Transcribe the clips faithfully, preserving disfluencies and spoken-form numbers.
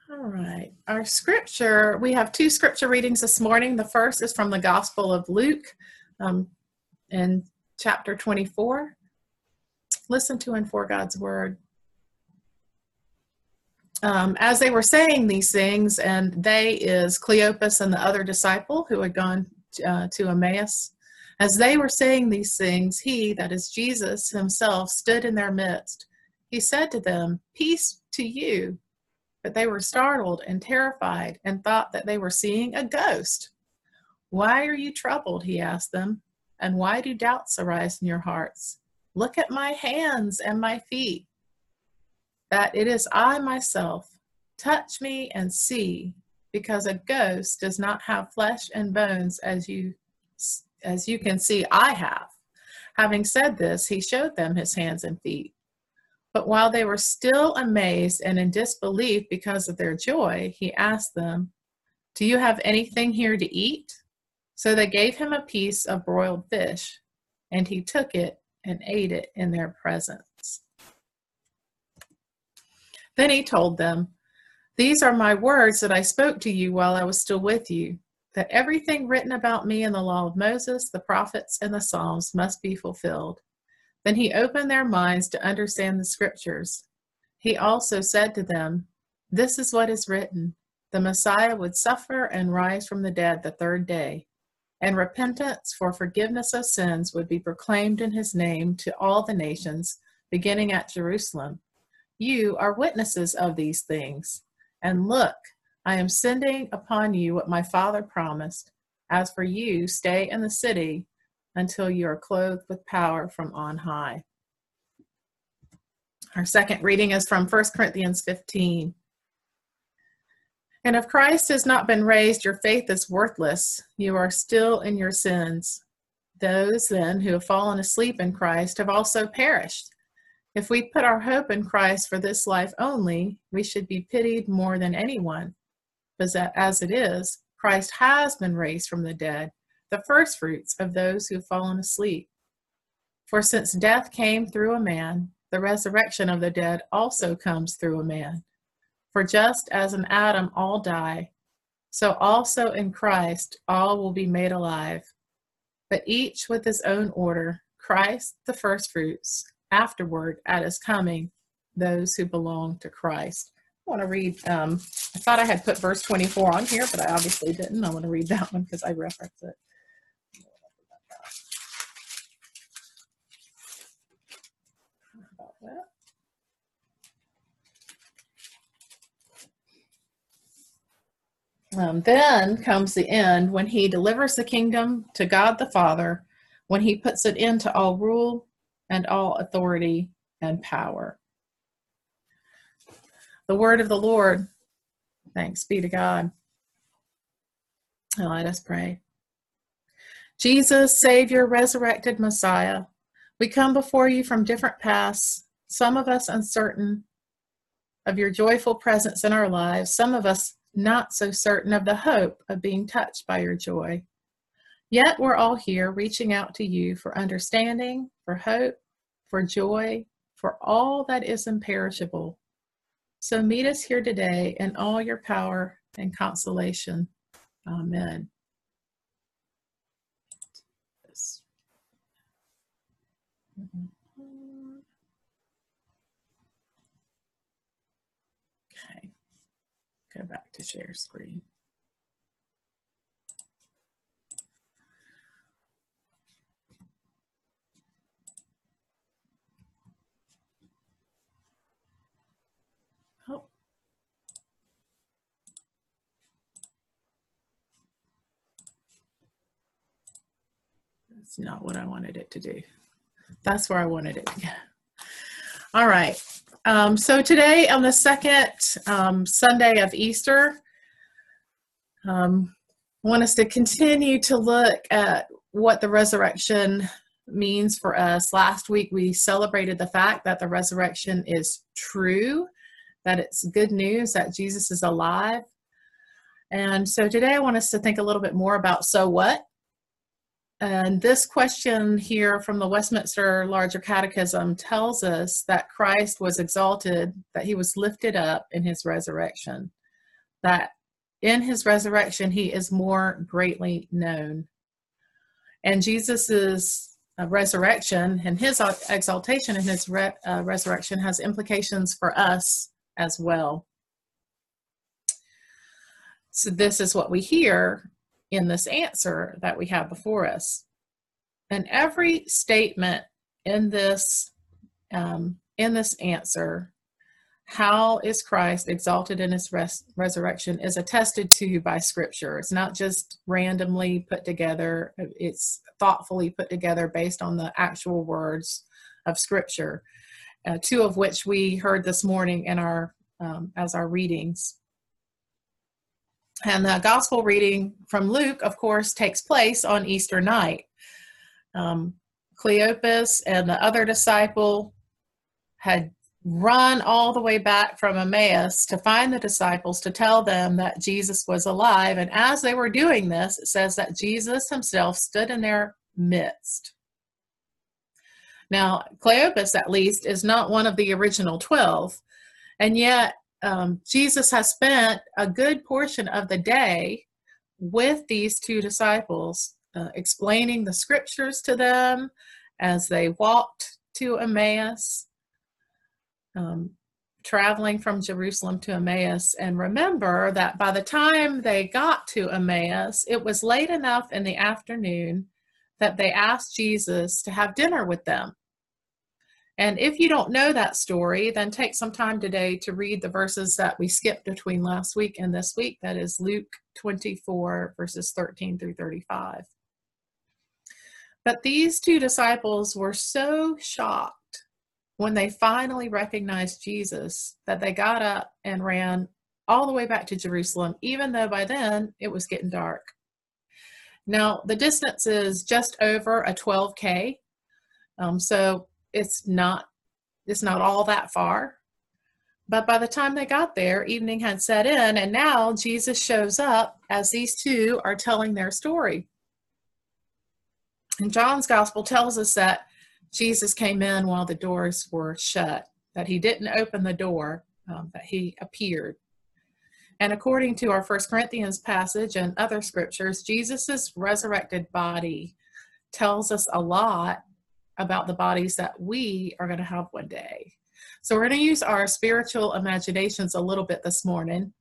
All right. Our scripture, we have two scripture readings this morning. The first is from the Gospel of Luke um, in chapter twenty-four. Listen to and for God's word. Um, as they were saying these things, and they is Cleopas and the other disciple who had gone uh, to Emmaus. As they were saying these things, he, that is Jesus himself, stood in their midst. He said to them, "Peace to you." But they were startled and terrified and thought that they were seeing a ghost. "Why are you troubled?" he asked them. "And why do doubts arise in your hearts? Look at my hands and my feet, that it is I myself. Touch me and see, because a ghost does not have flesh and bones as you, as you can see I have." Having said this, he showed them his hands and feet. But while they were still amazed and in disbelief because of their joy, he asked them, "Do you have anything here to eat?" So they gave him a piece of broiled fish, and he took it and ate it in their presence. Then he told them, "These are my words that I spoke to you while I was still with you, that everything written about me in the law of Moses, the prophets, and the Psalms must be fulfilled." Then he opened their minds to understand the scriptures. He also said to them, "This is what is written. The Messiah would suffer and rise from the dead the third day, and repentance for forgiveness of sins would be proclaimed in his name to all the nations, beginning at Jerusalem. You are witnesses of these things. And look, I am sending upon you what my Father promised. As for you, stay in the city until you are clothed with power from on high." Our second reading is from First Corinthians fifteen. "And if Christ has not been raised, your faith is worthless. You are still in your sins. Those then who have fallen asleep in Christ have also perished. If we put our hope in Christ for this life only, we should be pitied more than anyone. But as it is, Christ has been raised from the dead, the firstfruits of those who have fallen asleep. For since death came through a man, the resurrection of the dead also comes through a man. For just as in Adam all die, so also in Christ all will be made alive, but each with his own order, Christ the firstfruits, afterward at his coming, those who belong to Christ." I want to read, um, I thought I had put verse twenty-four on here, but I obviously didn't. I want to read that one because I referenced it. About that. Um, then comes the end, when he delivers the kingdom to God the Father, when he puts it into all rule and all authority and power. The word of the Lord. Thanks be to God. Now let us pray. Jesus, Savior, resurrected Messiah, we come before you from different paths, some of us uncertain of your joyful presence in our lives, some of us not so certain of the hope of being touched by your joy. Yet we're all here reaching out to you for understanding, for hope, for joy, for all that is imperishable. So meet us here today in all your power and consolation. Amen. Okay, go back to share screen. Oh. That's not what I wanted it to do. That's where I wanted it to go. All right. Um, so today on the second um, Sunday of Easter, um, I want us to continue to look at what the resurrection means for us. Last week we celebrated the fact that the resurrection is true, that it's good news, that Jesus is alive. And so today I want us to think a little bit more about so what? And this question here from the Westminster Larger Catechism tells us that Christ was exalted, that he was lifted up in his resurrection. that in his resurrection, he is more greatly known. And Jesus's uh, resurrection and his exaltation and his re- uh, resurrection has implications for us as well. So this is what we hear in this answer that we have before us. And every statement in this, um, in this answer, how is Christ exalted in his res- resurrection, is attested to by Scripture. It's not just randomly put together. It's thoughtfully put together based on the actual words of Scripture, uh, two of which we heard this morning in our um, as our readings. And the gospel reading from Luke, of course, takes place on Easter night. Um, Cleopas and the other disciple had run all the way back from Emmaus to find the disciples to tell them that Jesus was alive. And as they were doing this, it says that Jesus himself stood in their midst. Now, Cleopas, at least, is not one of the original twelve. And yet, um, Jesus has spent a good portion of the day with these two disciples, uh, explaining the scriptures to them as they walked to Emmaus, um, traveling from Jerusalem to Emmaus. And remember that by the time they got to Emmaus, it was late enough in the afternoon that they asked Jesus to have dinner with them. And if you don't know that story, then take some time today to read the verses that we skipped between last week and this week. That is Luke twenty-four, verses thirteen through thirty-five. But these two disciples were so shocked when they finally recognized Jesus that they got up and ran all the way back to Jerusalem, even though by then it was getting dark. Now, the distance is just over a twelve K, um, so it's not it's not all that far. But by the time they got there, evening had set in, and now Jesus shows up as these two are telling their story. And John's gospel tells us that Jesus came in while the doors were shut, that he didn't open the door, um, that he appeared. And according to our First Corinthians passage and other scriptures, Jesus's resurrected body tells us a lot about the bodies that we are going to have one day. So we're going to use our spiritual imaginations a little bit this morning.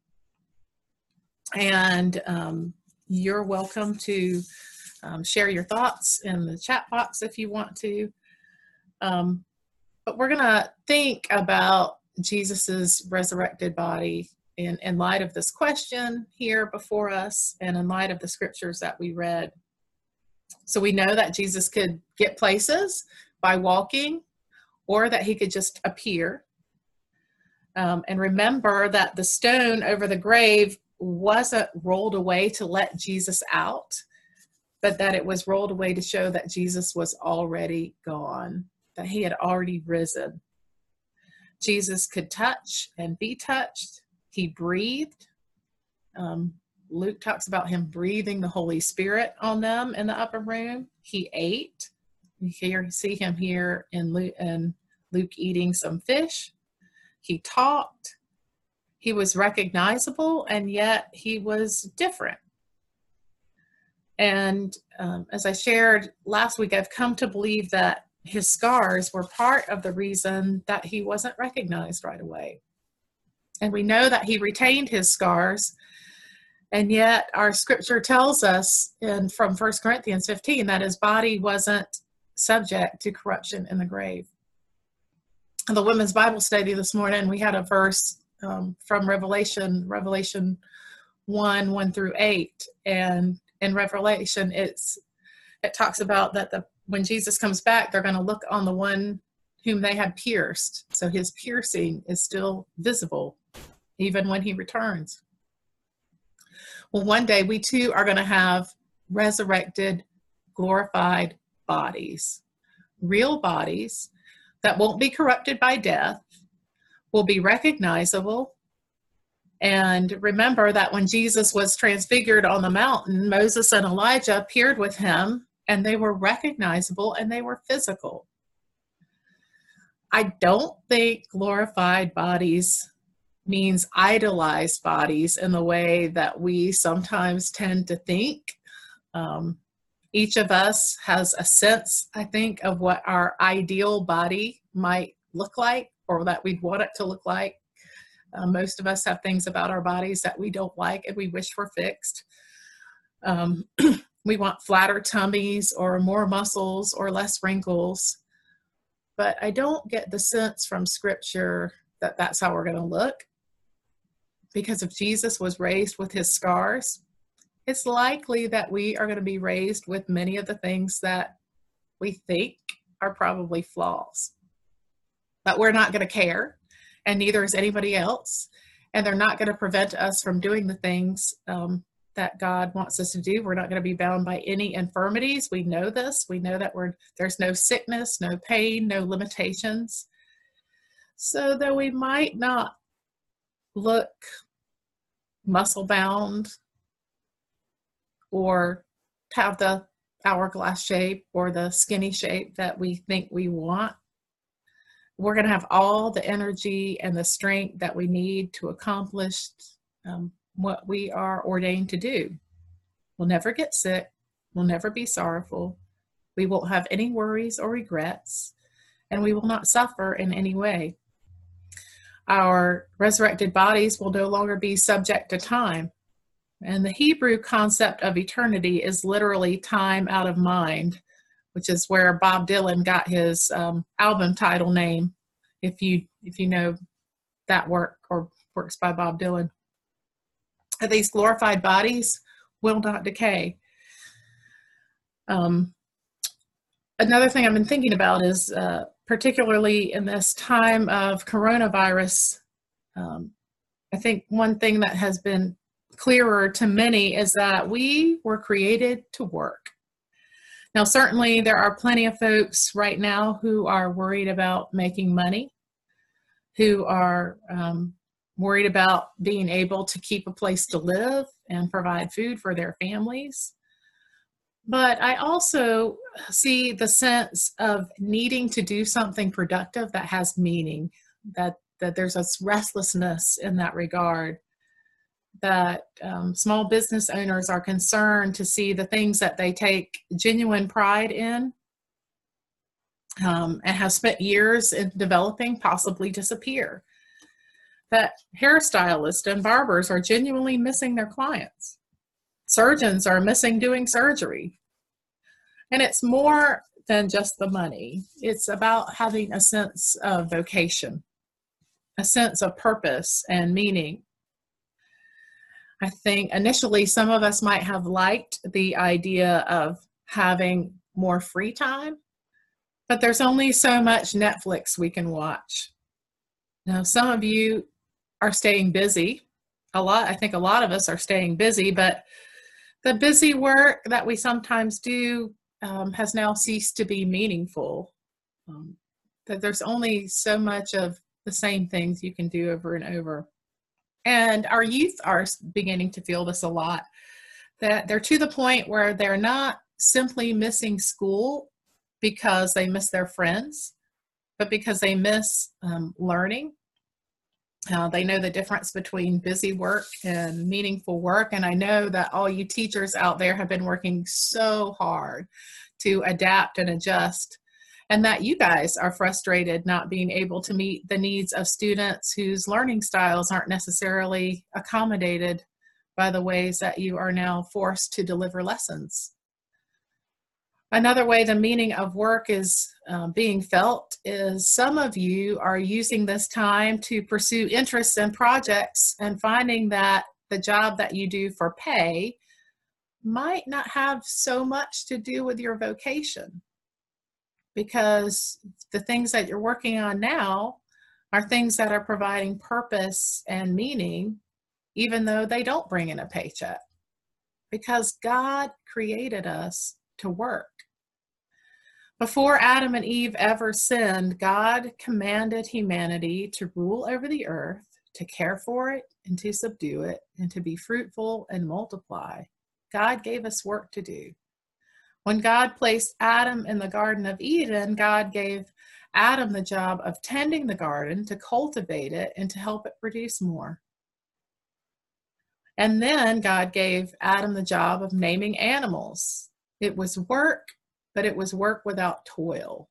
And um, you're welcome to um, share your thoughts in the chat box if you want to. Um, but we're going to think about Jesus's resurrected body in, in light of this question here before us and in light of the scriptures that we read. So we know that Jesus could get places by walking, or that he could just appear. Um, and remember that the stone over the grave wasn't rolled away to let Jesus out, but that it was rolled away to show that Jesus was already gone, that he had already risen. Jesus could touch and be touched. He breathed. Um, Luke talks about him breathing the Holy Spirit on them in the upper room. He ate. You hear, see him here in Luke, in Luke eating some fish. He talked. He was recognizable, and yet he was different. And um, as I shared last week, I've come to believe that his scars were part of the reason that he wasn't recognized right away. And we know that he retained his scars. And yet our scripture tells us in from First Corinthians fifteen that his body wasn't subject to corruption in the grave. In the women's Bible study this morning, we had a verse um, from Revelation, Revelation one, one through eight. And in Revelation, it's it talks about that the when Jesus comes back, they're going to look on the one whom they had pierced. So his piercing is still visible, even when he returns. Well, one day we too are going to have resurrected, glorified bodies, real bodies that won't be corrupted by death, will be recognizable. And remember that when Jesus was transfigured on the mountain, Moses and Elijah appeared with him, and they were recognizable and they were physical. I don't think glorified bodies means idolized bodies in the way that we sometimes tend to think. Um, each of us has a sense, I think, of what our ideal body might look like, or that we'd want it to look like. Uh, most of us have things about our bodies that we don't like and we wish were fixed. Um, we want flatter tummies or more muscles or less wrinkles. But I don't get the sense from Scripture that that's how we're going to look. Because if Jesus was raised with his scars, it's likely that we are going to be raised with many of the things that we think are probably flaws. But we're not going to care, and neither is anybody else. And they're not going to prevent us from doing the things um, that God wants us to do. We're not going to be bound by any infirmities. We know this. We know that we're, there's no sickness, no pain, no limitations. So though we might not look muscle bound or have the hourglass shape or the skinny shape that we think we want, we're going to have all the energy and the strength that we need to accomplish um, what we are ordained to do. We'll never get sick. We'll never be sorrowful. We won't have any worries or regrets, and we will not suffer in any way. Our resurrected bodies will no longer be subject to time. And the Hebrew concept of eternity is literally time out of mind, which is where Bob Dylan got his um, album title name, if you if you know that work or works by Bob Dylan. These glorified bodies will not decay. Um, another thing I've been thinking about is, uh, particularly in this time of coronavirus, um, I think one thing that has been clearer to many is that we were created to work. Now, certainly there are plenty of folks right now who are worried about making money, who are um, worried about being able to keep a place to live and provide food for their families. But I also see the sense of needing to do something productive that has meaning, that, that there's a restlessness in that regard, that um, small business owners are concerned to see the things that they take genuine pride in um, and have spent years in developing possibly disappear. That hairstylists and barbers are genuinely missing their clients. Surgeons are missing doing surgery. And it's more than just the money. It's about having a sense of vocation, a sense of purpose and meaning. I think initially some of us might have liked the idea of having more free time, but there's only so much Netflix we can watch. Now, some of you are staying busy. A lot, I think a lot of us are staying busy, but the busy work that we sometimes do um, has now ceased to be meaningful. Um, that there's only so much of the same things you can do over and over. And our youth are beginning to feel this a lot, that they're to the point where they're not simply missing school because they miss their friends, but because they miss um, learning. Uh, they know the difference between busy work and meaningful work. And I know that all you teachers out there have been working so hard to adapt and adjust, and that you guys are frustrated not being able to meet the needs of students whose learning styles aren't necessarily accommodated by the ways that you are now forced to deliver lessons. Another way the meaning of work is uh, being felt is some of you are using this time to pursue interests and projects and finding that the job that you do for pay might not have so much to do with your vocation, because the things that you're working on now are things that are providing purpose and meaning, even though they don't bring in a paycheck, because God created us to work. Before Adam and Eve ever sinned, God commanded humanity to rule over the earth, to care for it, and to subdue it, and to be fruitful and multiply. God gave us work to do. When God placed Adam in the Garden of Eden, God gave Adam the job of tending the garden, to cultivate it, and to help it produce more. And then God gave Adam the job of naming animals. It was work, but it was work without toil.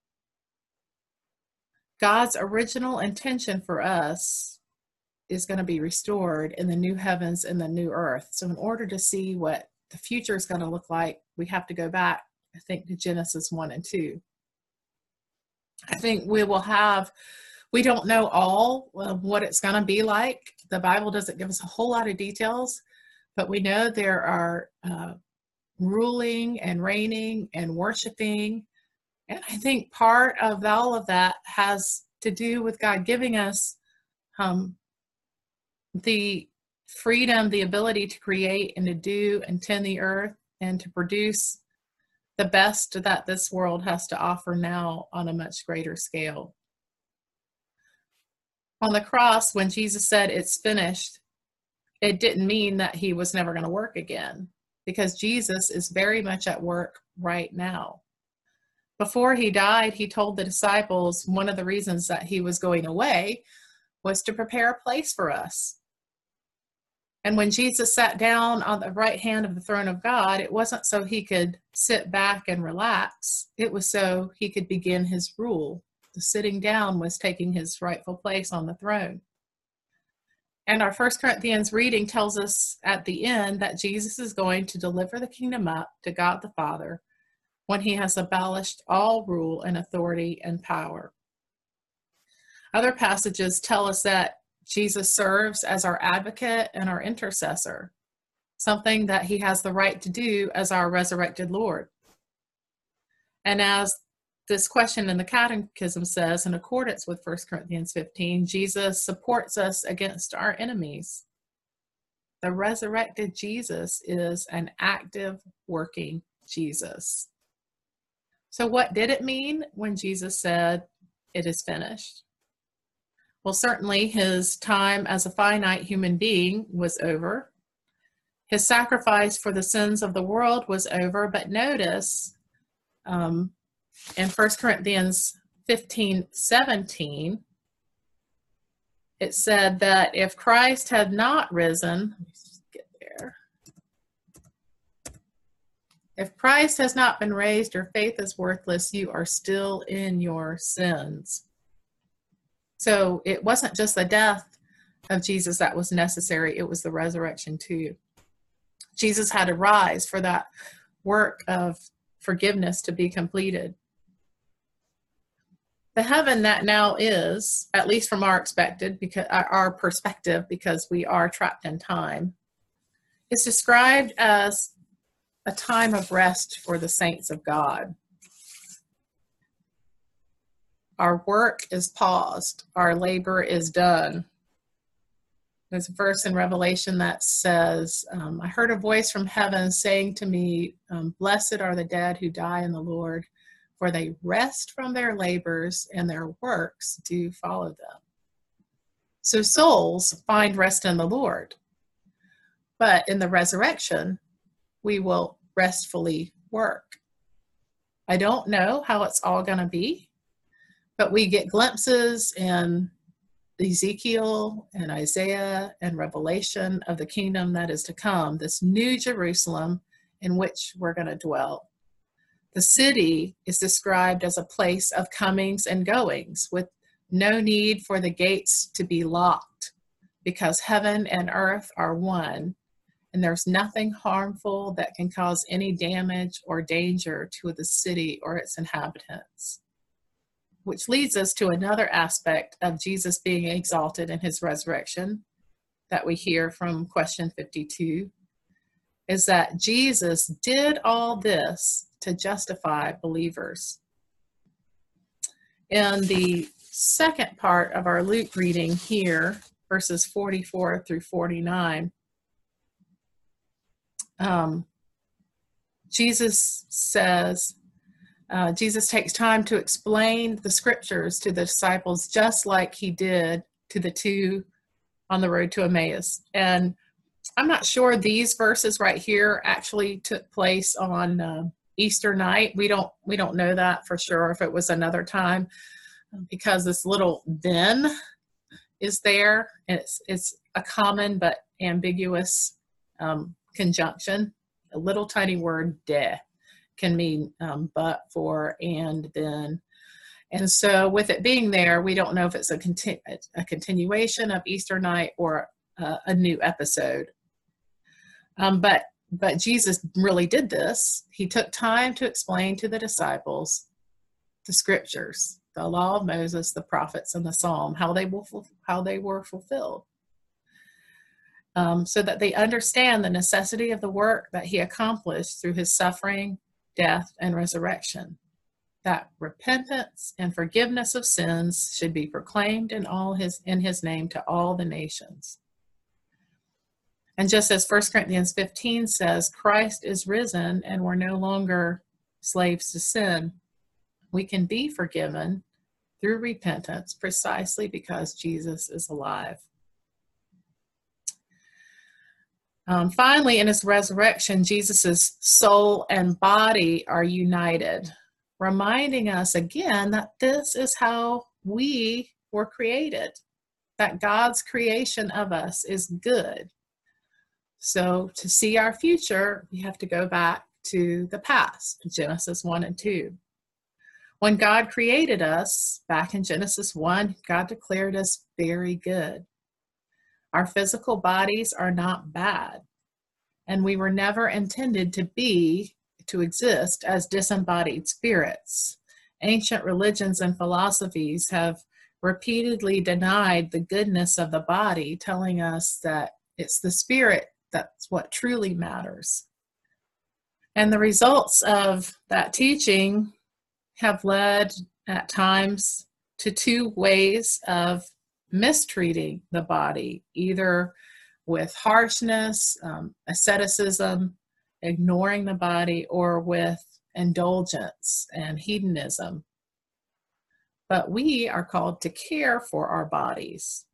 God's original intention for us is going to be restored in the new heavens and the new earth. So in order to see what the future is going to look like, we have to go back, I think, to Genesis one and two. I think we will have, we don't know all of what it's going to be like. The Bible doesn't give us a whole lot of details, but we know there are uh, ruling and reigning and worshiping. And I think part of all of that has to do with God giving us um, the freedom, the ability to create and to do and tend the earth and to produce the best that this world has to offer now on a much greater scale. On the cross, when Jesus said it's finished, it didn't mean that he was never going to work again, because Jesus is very much at work right now. Before he died, he told the disciples one of the reasons that he was going away was to prepare a place for us. And when Jesus sat down on the right hand of the throne of God, it wasn't so he could sit back and relax. It was so he could begin his rule. The sitting down was taking his rightful place on the throne. And our First Corinthians reading tells us at the end that Jesus is going to deliver the kingdom up to God the Father when he has abolished all rule and authority and power. Other passages tell us that Jesus serves as our advocate and our intercessor, something that he has the right to do as our resurrected Lord. And as this question in the Catechism says, in accordance with First Corinthians fifteen, Jesus supports us against our enemies. The resurrected Jesus is an active, working Jesus. So what did it mean when Jesus said, "It is finished"? Well, certainly his time as a finite human being was over. His sacrifice for the sins of the world was over. But notice um, in First Corinthians fifteen seventeen, it said that if Christ had not risen, let me just get there. If Christ has not been raised, your faith is worthless. You are still in your sins. So it wasn't just the death of Jesus that was necessary, it was the resurrection too. Jesus had to rise for that work of forgiveness to be completed. The heaven that now is, at least from our expected, because our perspective, because we are trapped in time, is described as a time of rest for the saints of God. Our work is paused. Our labor is done. There's a verse in Revelation that says, um, I heard a voice from heaven saying to me, um, blessed are the dead who die in the Lord, for they rest from their labors and their works do follow them. So souls find rest in the Lord. But in the resurrection, we will restfully work. I don't know how it's all going to be. But we get glimpses in Ezekiel and Isaiah and Revelation of the kingdom that is to come, this new Jerusalem in which we're going to dwell. The city is described as a place of comings and goings with no need for the gates to be locked because heaven and earth are one, and there's nothing harmful that can cause any damage or danger to the city or its inhabitants. Which leads us to another aspect of Jesus being exalted in his resurrection that we hear from question fifty-two, is that Jesus did all this to justify believers. In the second part of our Luke reading here, verses forty-four through forty-nine, um, Jesus says, Uh, Jesus takes time to explain the scriptures to the disciples just like he did to the two on the road to Emmaus. And I'm not sure these verses right here actually took place on uh, Easter night. We don't we don't know that for sure if it was another time. because this little then is there. It's, it's a common but ambiguous um, conjunction. A little tiny word, de, can mean um, but, for, and, then. And so with it being there, we don't know if it's a, continu a continuation of Easter night or uh, a new episode. Um, but, but Jesus really did this. He took time to explain to the disciples the scriptures, the law of Moses, the prophets, and the Psalm, how they, will, how they were fulfilled. Um, so that they understand the necessity of the work that he accomplished through his suffering, death, and resurrection. That repentance and forgiveness of sins should be proclaimed in all his in his name to all the nations. And just as First Corinthians fifteen says, Christ is risen and we're no longer slaves to sin, we can be forgiven through repentance precisely because Jesus is alive. Um, finally, in his resurrection, Jesus' soul and body are united, reminding us again that this is how we were created, that God's creation of us is good. So to see our future, we have to go back to the past, Genesis one and two. When God created us, back in Genesis one, God declared us very good. Our physical bodies are not bad, and we were never intended to be, to exist as disembodied spirits. Ancient religions and philosophies have repeatedly denied the goodness of the body, telling us that it's the spirit that's what truly matters. And the results of that teaching have led at times to two ways of mistreating the body, either with harshness, um, asceticism, ignoring the body, or with indulgence and hedonism. But we are called to care for our bodies.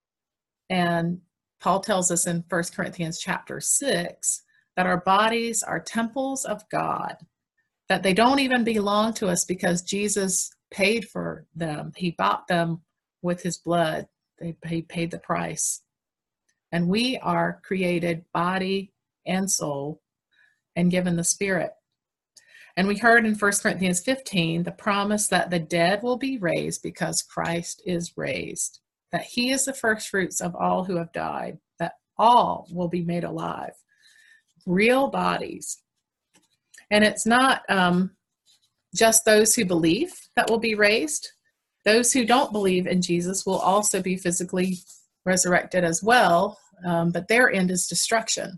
And Paul tells us in First Corinthians chapter six that our bodies are temples of God, that they don't even belong to us because Jesus paid for them. He bought them with his blood. They, he paid the price. And we are created body and soul and given the Spirit. And we heard in First Corinthians fifteen the promise that the dead will be raised because Christ is raised, that he is the first fruits of all who have died, that all will be made alive, real bodies. And it's not um, just those who believe that will be raised. Those who don't believe in Jesus will also be physically resurrected as well, um, but their end is destruction.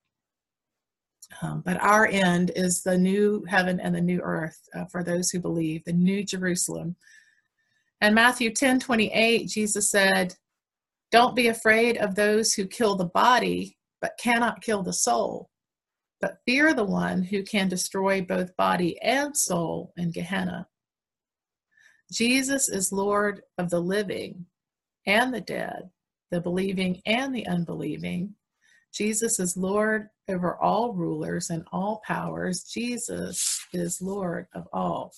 Um, but our end is the new heaven and the new earth uh, for those who believe, the new Jerusalem. And Matthew ten twenty-eight, Jesus said, "Don't be afraid of those who kill the body, but cannot kill the soul. But fear the one who can destroy both body and soul in Gehenna." Jesus is Lord of the living and the dead, the believing and the unbelieving. Jesus is Lord over all rulers and all powers. Jesus is Lord of all.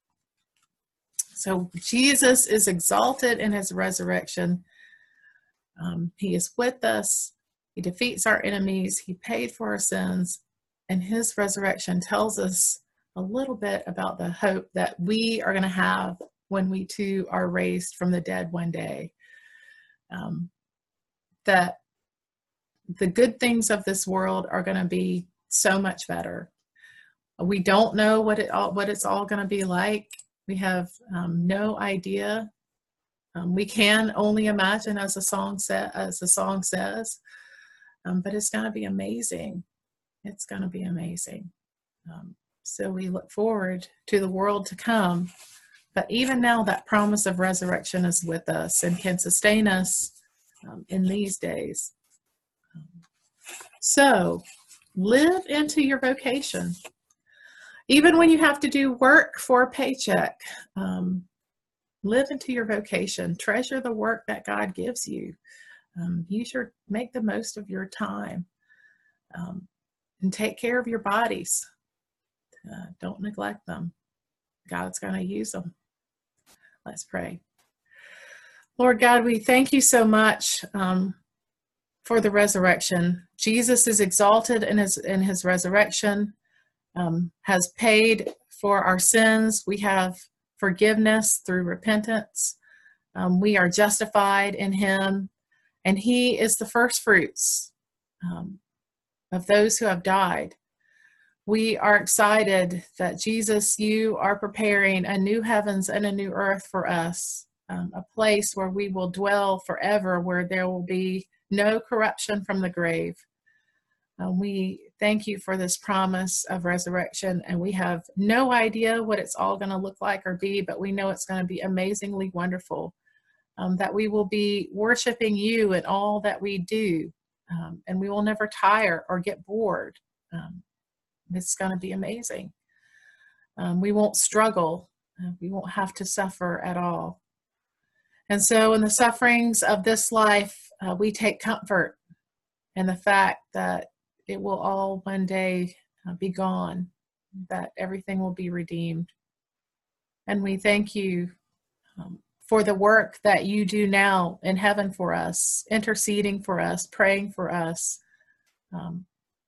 So Jesus is exalted in his resurrection. Um, he is with us. He defeats our enemies. He paid for our sins. And his resurrection tells us a little bit about the hope that we are going to have when we too are raised from the dead one day. Um, that the good things of this world are going to be so much better. We don't know what it all, what it's all going to be like. We have um, no idea. Um, we can only imagine, as the song sa- as the song says. Um, but it's going to be amazing. It's going to be amazing. Um, so we look forward to the world to come. But even now, that promise of resurrection is with us and can sustain us um, in these days. Um, so live into your vocation. Even when you have to do work for a paycheck, um, live into your vocation. Treasure the work that God gives you. Um, use your, make the most of your time. Um, and take care of your bodies. Uh, don't neglect them. God's going to use them. Let's pray. Lord God, we thank you so much um, for the resurrection. Jesus is exalted in his, in his resurrection, um, has paid for our sins. We have forgiveness through repentance. Um, we are justified in him, and he is the first fruits um, of those who have died. We are excited that, Jesus, you are preparing a new heavens and a new earth for us, um, a place where we will dwell forever, where there will be no corruption from the grave. Uh, we thank you for this promise of resurrection, and we have no idea what it's all going to look like or be, but we know it's going to be amazingly wonderful, um, that we will be worshiping you in all that we do, um, and we will never tire or get bored. Um, it's going to be amazing. Um, we won't struggle. Uh, we won't have to suffer at all. And so in the sufferings of this life, uh, we take comfort in the fact that it will all one day uh, be gone, that everything will be redeemed. And we thank you um, for the work that you do now in heaven for us, interceding for us, praying for us, um,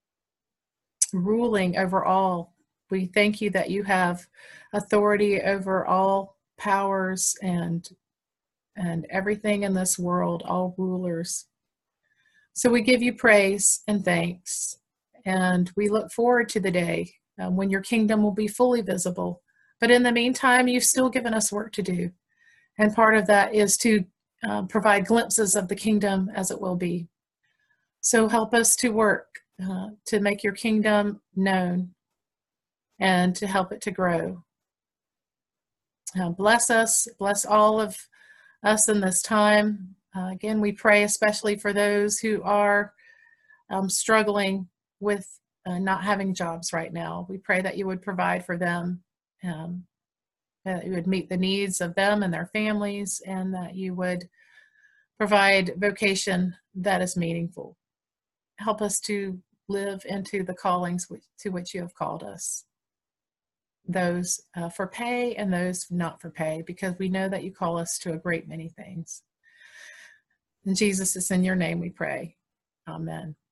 ruling over all. We thank you that you have authority over all powers and and everything in this world, all rulers. So we give you praise and thanks, and we look forward to the day um, when your kingdom will be fully visible. But in the meantime, you've still given us work to do, and part of that is to uh, provide glimpses of the kingdom as it will be. So help us to work uh, to make your kingdom known and to help it to grow. Uh, bless us, bless all of us in this time. Uh, again, we pray especially for those who are um, struggling with uh, not having jobs right now. We pray that you would provide for them, um, that you would meet the needs of them and their families, and that you would provide vocation that is meaningful. Help us to live into the callings which, to which you have called us, those uh, for pay and those not for pay, because we know that you call us to a great many things. In Jesus, it's in your name we pray. Amen.